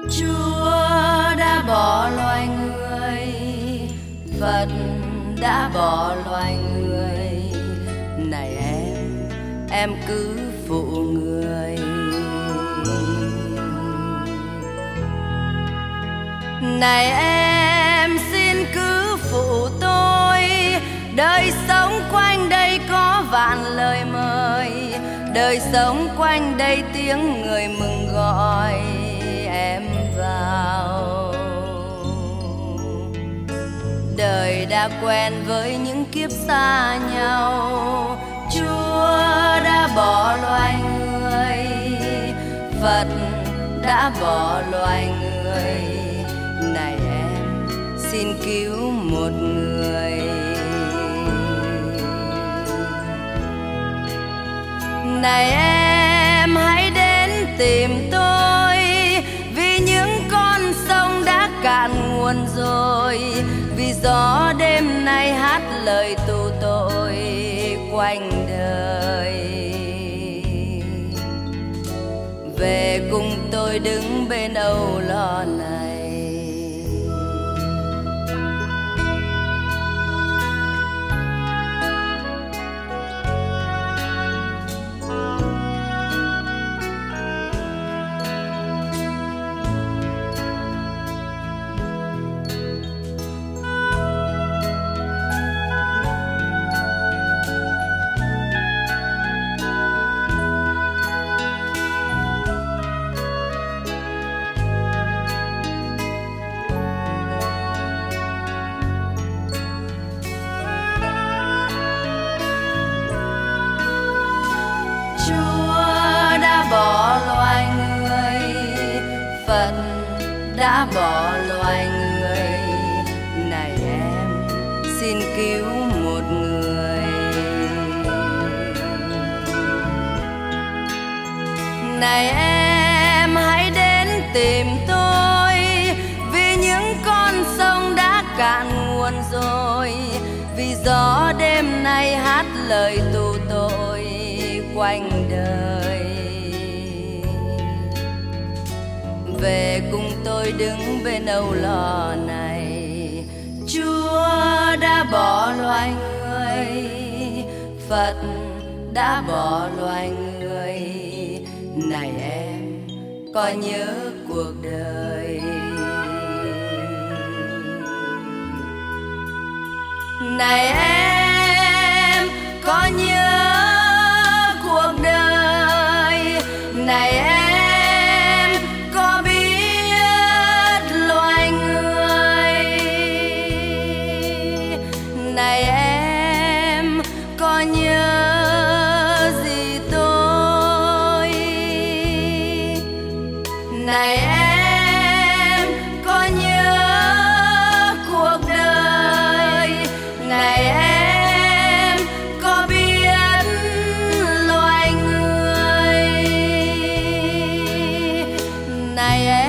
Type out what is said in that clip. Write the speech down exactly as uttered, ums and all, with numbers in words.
Chúa đã bỏ loài người, Phật đã bỏ loài người. Này em, em cứ phụ người. Này em, xin cứ phụ tôi. Đời sống quanh đây có vạn lời mời, đời sống quanh đây tiếng người mừng gọi em vào. Đời đã quen với những kiếp xa nhau, Chúa đã bỏ loài người, Phật đã bỏ loài người. Này em, xin cứu một người. Này em, hãy đến tìm tôi, vì những con sông đã cạn nguồn rồi, vì gió đêm nay hát lời tù tội quanh đời. Về cùng tôi đứng bên âu lo này. Bỏ loài người, Phật đã bỏ loài người. Này em, xin cứu một người. Này em, hãy đến tìm tôi, vì những con sông đã cạn nguồn rồi, vì gió đêm nay hát lời tù tội quanh đời. Về cùng tôi đứng bên âu lo này. Chúa đã bỏ loài người, Phật đã bỏ loài người. Này em, có nhớ cuộc đời. Này em, có nhớ cuộc đời. Này em, này em, có nhớ gì tôi? Này em, có nhớ cuộc đời? Này em, có biết loài người? Này em